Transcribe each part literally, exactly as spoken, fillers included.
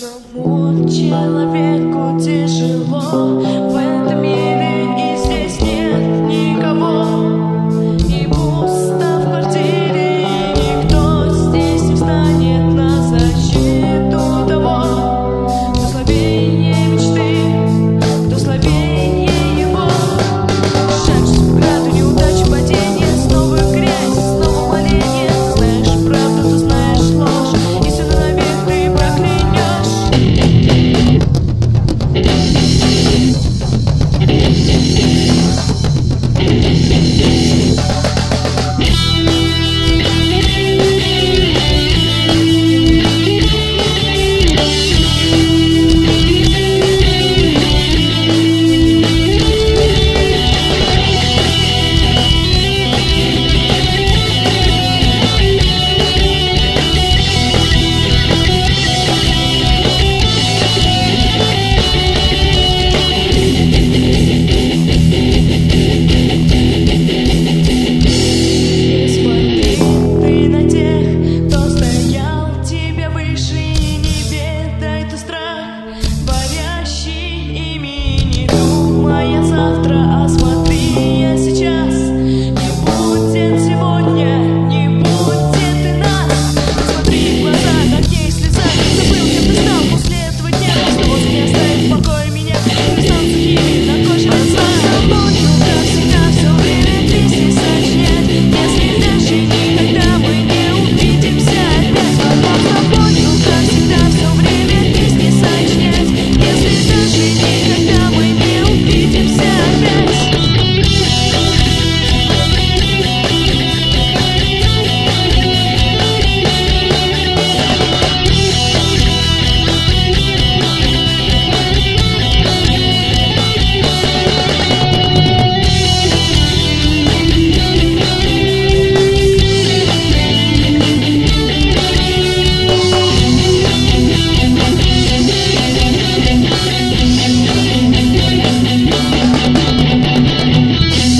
Одному человеку тяжело в этом мире, и здесь нет никого. И пусто в квартире, и никто здесь не встанет на защиту того, кто слабее мечты, кто слабее его. Шаг в граду, неудачи, падения, снова грязь, снова моление. Знаешь правду, ты знаешь ложь, и все навек ты проклянешь.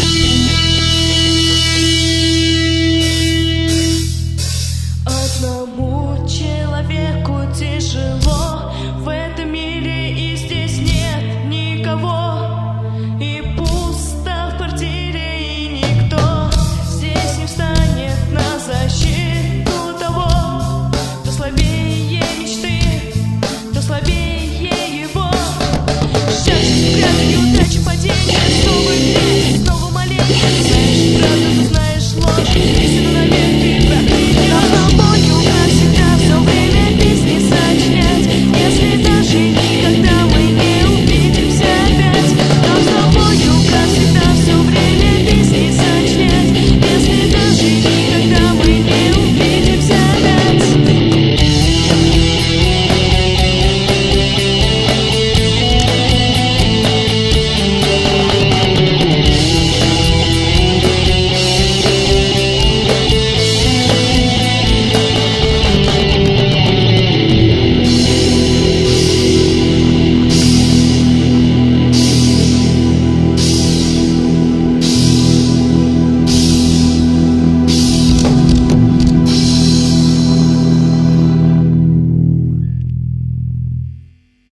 Одному